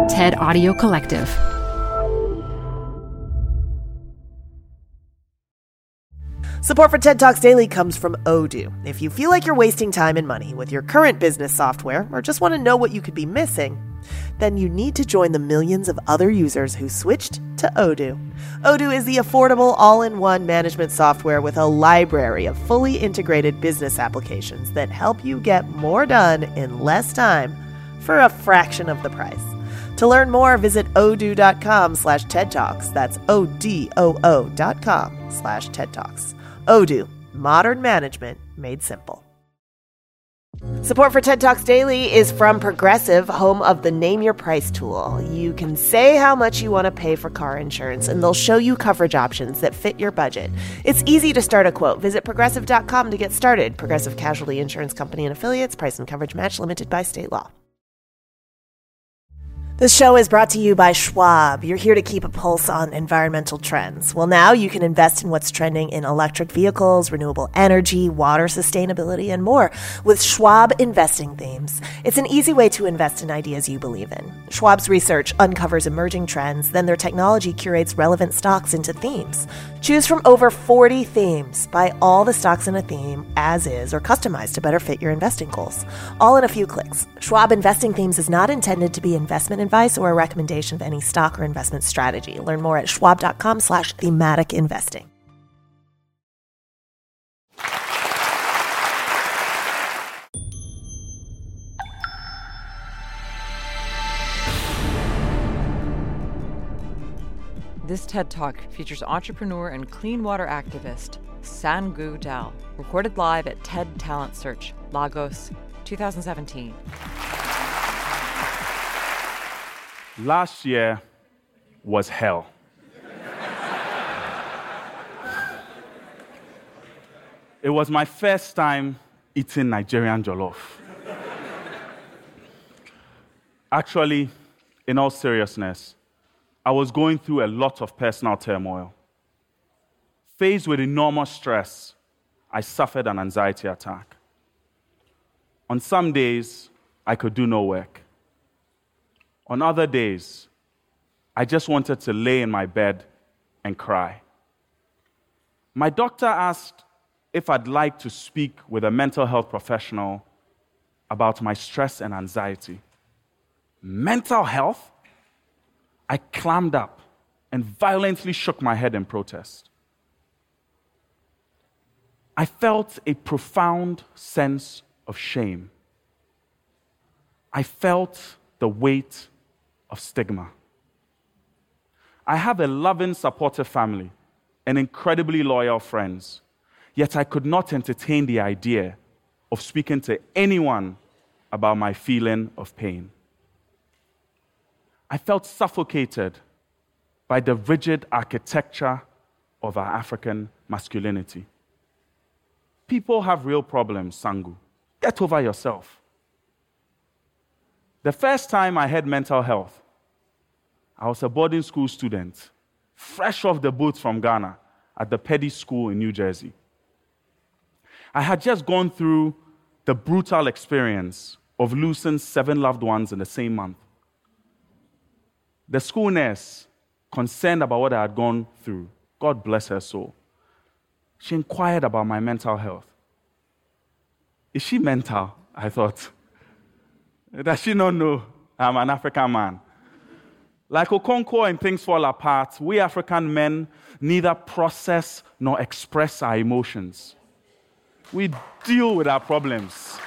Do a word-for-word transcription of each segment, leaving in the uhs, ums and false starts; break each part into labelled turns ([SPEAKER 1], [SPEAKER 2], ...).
[SPEAKER 1] TED Audio Collective.
[SPEAKER 2] Support for TED Talks Daily comes from Odoo. If you feel like you're wasting time and money with your current business software or just want to know what you could be missing, then you need to join the millions of other users who switched to Odoo. Odoo is the affordable all-in-one management software with a library of fully integrated business applications that help you get more done in less time for a fraction of the price. To learn more, visit odoo.com slash TED Talks. That's O-D-O-O dot com slash TED Talks. Odoo, modern management made simple. Support for TED Talks Daily is from Progressive, home of the Name Your Price tool. You can say how much you want to pay for car insurance, and they'll show you coverage options that fit your budget. It's easy to start a quote. Visit progressive dot com to get started. Progressive Casualty Insurance Company and Affiliates. Price and coverage match limited by state law. This show is brought to you by Schwab. You're here to keep a pulse on environmental trends. Well, now you can invest in what's trending in electric vehicles, renewable energy, water sustainability, and more with Schwab Investing Themes. It's an easy way to invest in ideas you believe in. Schwab's research uncovers emerging trends, then their technology curates relevant stocks into themes. Choose from over forty themes. Buy all the stocks in a theme as is or customized to better fit your investing goals. All in a few clicks. Schwab Investing Themes is not intended to be investment advice or a recommendation of any stock or investment strategy. Learn more at schwab.com slash thematic investing.
[SPEAKER 3] This TED Talk features entrepreneur and clean water activist Sangu Dal, recorded live at TED Talent Search, Lagos, twenty seventeen.
[SPEAKER 4] Last year was hell. It was my first time eating Nigerian jollof. Actually, in all seriousness, I was going through a lot of personal turmoil. Faced with enormous stress, I suffered an anxiety attack. On some days, I could do no work. On other days, I just wanted to lay in my bed and cry. My doctor asked if I'd like to speak with a mental health professional about my stress and anxiety. Mental health? I clammed up and violently shook my head in protest. I felt a profound sense of shame. I felt the weight of stigma. I have a loving, supportive family and incredibly loyal friends, yet I could not entertain the idea of speaking to anyone about my feeling of pain. I felt suffocated by the rigid architecture of our African masculinity. People have real problems, Sangu. Get over yourself. The first time I had mental health, I was a boarding school student, fresh off the boat from Ghana at the Petty School in New Jersey. I had just gone through the brutal experience of losing seven loved ones in the same month. The school nurse, concerned about what I had gone through, God bless her soul, she inquired about my mental health. Is she mental? I thought. Does she not know I'm an African man? Like Okonkwo and Things Fall Apart, we African men neither process nor express our emotions. We deal with our problems.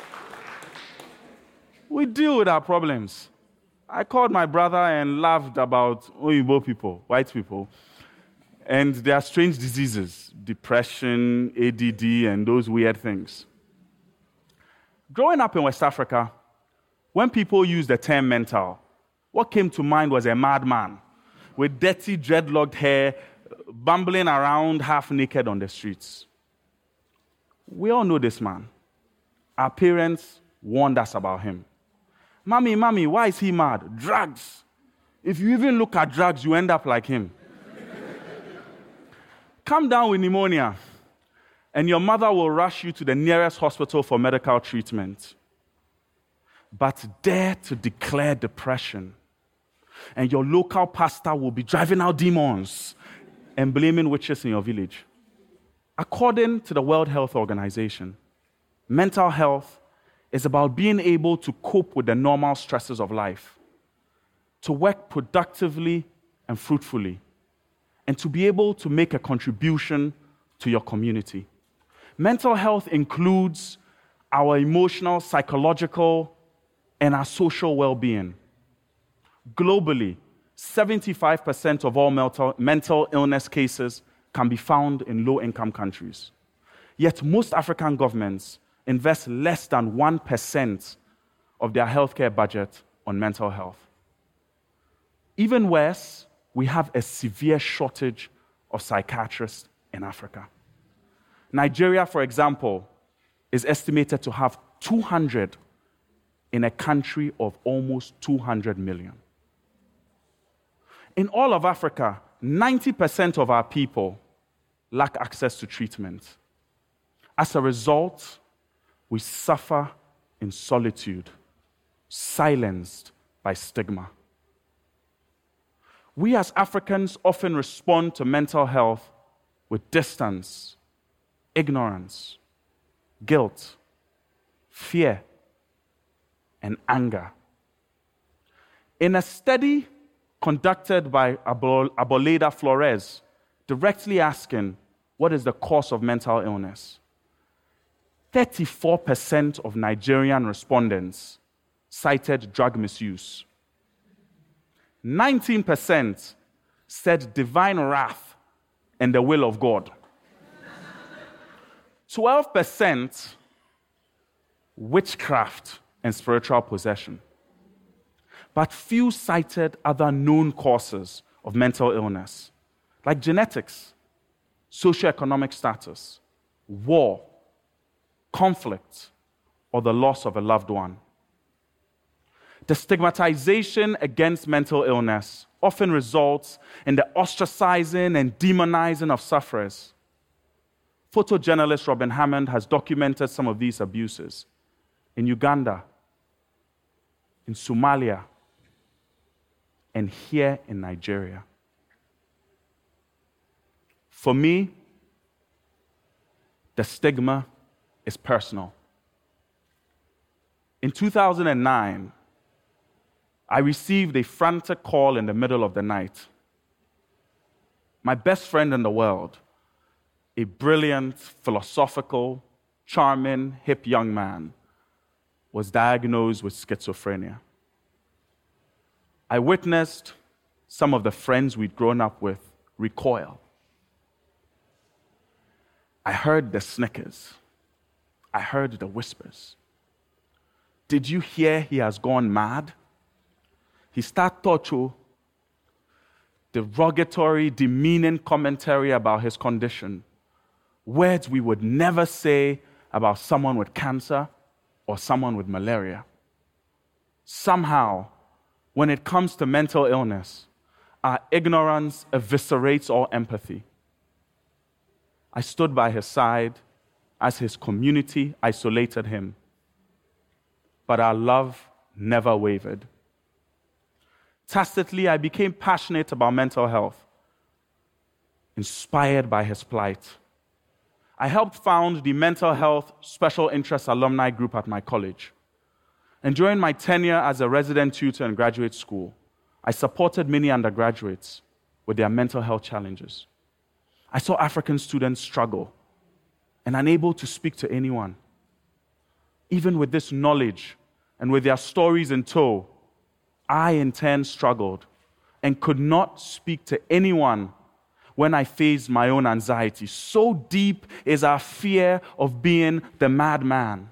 [SPEAKER 4] We deal with our problems. I called my brother and laughed about Oyibo people, white people, and their strange diseases, depression, A D D, and those weird things. Growing up in West Africa, when people used the term mental, what came to mind was a madman with dirty, dreadlocked hair, bumbling around half naked on the streets. We all know this man. Our parents warned us about him. Mommy, mommy, why is he mad? Drugs. If you even look at drugs, you end up like him. Come down with pneumonia, and your mother will rush you to the nearest hospital for medical treatment. But dare to declare depression, and your local pastor will be driving out demons and blaming witches in your village. According to the World Health Organization, mental health is about being able to cope with the normal stresses of life, to work productively and fruitfully, and to be able to make a contribution to your community. Mental health includes our emotional, psychological, and our social well-being. Globally, seventy-five percent of all mental, mental illness cases can be found in low-income countries. Yet most African governments invest less than one percent of their healthcare budget on mental health. Even worse, we have a severe shortage of psychiatrists in Africa. Nigeria, for example, is estimated to have two hundred in a country of almost two hundred million. In all of Africa, ninety percent of our people lack access to treatment. As a result, we suffer in solitude, silenced by stigma. We as Africans often respond to mental health with distance, ignorance, guilt, fear, and anger. In a study conducted by Aboleda Flores, directly asking what is the cause of mental illness, thirty-four percent of Nigerian respondents cited drug misuse. nineteen percent said divine wrath and the will of God. twelve percent witchcraft and spiritual possession. But few cited other known causes of mental illness, like genetics, socioeconomic status, war, conflict, or the loss of a loved one. The stigmatization against mental illness often results in the ostracizing and demonizing of sufferers. Photojournalist Robin Hammond has documented some of these abuses in Uganda, in Somalia, and here in Nigeria. For me, the stigma is personal. In two thousand nine, I received a frantic call in the middle of the night. My best friend in the world, a brilliant, philosophical, charming, hip young man, was diagnosed with schizophrenia. I witnessed some of the friends we'd grown up with recoil. I heard the snickers. I heard the whispers. Did you hear he has gone mad? He started talking derogatory, demeaning commentary about his condition. Words we would never say about someone with cancer or someone with malaria. Somehow, when it comes to mental illness, our ignorance eviscerates all empathy. I stood by his side as his community isolated him, but our love never wavered. Tacitly, I became passionate about mental health, inspired by his plight. I helped found the Mental Health Special Interest Alumni Group at my college. And during my tenure as a resident tutor in graduate school, I supported many undergraduates with their mental health challenges. I saw African students struggle and unable to speak to anyone. Even with this knowledge and with their stories in tow, I in turn struggled and could not speak to anyone when I faced my own anxiety. So deep is our fear of being the madman.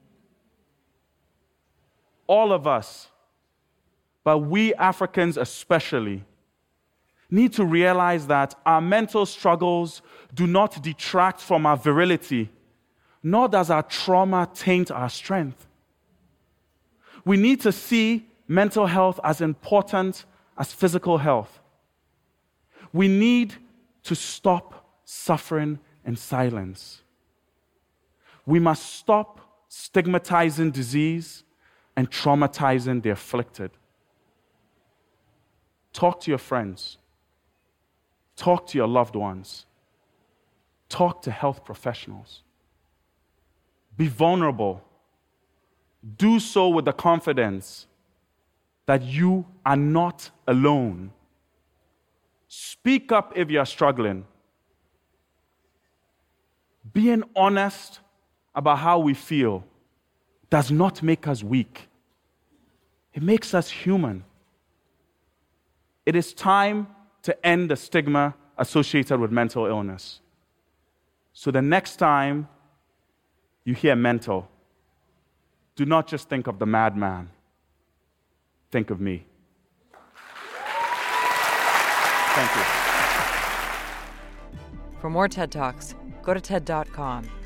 [SPEAKER 4] All of us, but we Africans especially, need to realize that our mental struggles do not detract from our virility, nor does our trauma taint our strength. We need to see mental health as important as physical health. We need to stop suffering in silence. We must stop stigmatizing disease and traumatizing the afflicted. Talk to your friends. Talk to your loved ones. Talk to health professionals. Be vulnerable. Do so with the confidence that you are not alone. Speak up if you are struggling. Being honest about how we feel does not make us weak. It makes us human. It is time to end the stigma associated with mental illness. So the next time you hear mental, do not just think of the madman. Think of me. Thank you.
[SPEAKER 3] For more TED Talks, go to T E D dot com.